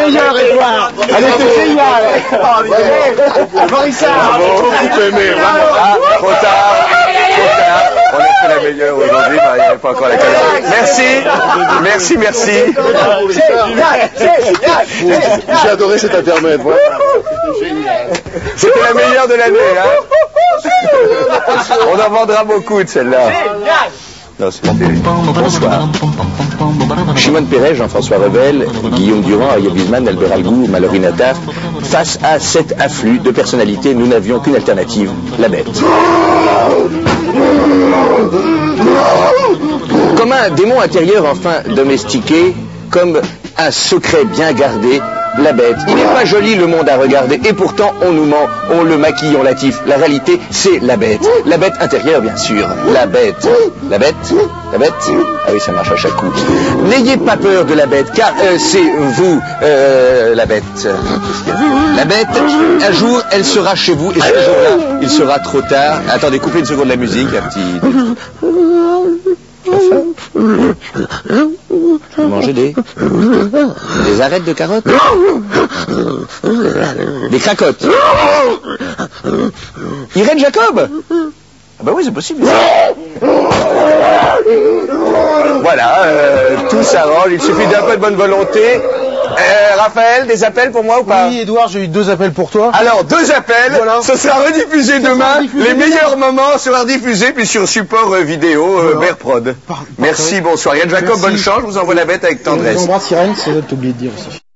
meilleure, Edouard. Elle était géniale. Marissa. Ah, trop tard. On a fait la meilleure aujourd'hui, mais il n'y avait pas encore la caméra. Merci. J'ai adoré cet intermède. C'était la meilleure de l'année, hein. On en vendra beaucoup de celle-là. Non, c'est pas terrible. Bonsoir. Shimon Peres, Jean-François Revel, Guillaume Durand, Ariel Wiesman, Albert Algou, Mallory Nataf. Face à cet afflux de personnalités, nous n'avions qu'une alternative, la bête. Comme un démon intérieur enfin domestiqué, comme un secret bien gardé, la bête. Il n'est pas joli le monde à regarder, et pourtant on nous ment, on le maquille, on l'atiffe. La réalité, c'est la bête. La bête intérieure, bien sûr. La bête. La bête. Ah oui, ça marche à chaque coup. N'ayez pas peur de la bête, car c'est vous, la bête. La bête, un jour, elle sera chez vous, et ce jour-là, il sera trop tard. Attendez, coupez une seconde la musique, un petit... Vous mangez des arêtes de carottes, des cracottes. Irène Jacob. Ah bah oui, c'est possible. Voilà, tout s'arrange, il suffit d'un peu de bonne volonté. Raphaël, des appels pour moi ou pas? Oui, Edouard, j'ai eu 2 appels pour toi. Alors, 2 appels, voilà. Ce sera rediffusé demain. Les meilleurs moments seront rediffusés, puis sur support vidéo, Berprod. Merci, bonsoir. Yann Jacob, bonne chance, je vous envoie la bête avec tendresse. J'embrasse Irène, c'est ça que t'oublies de dire aussi.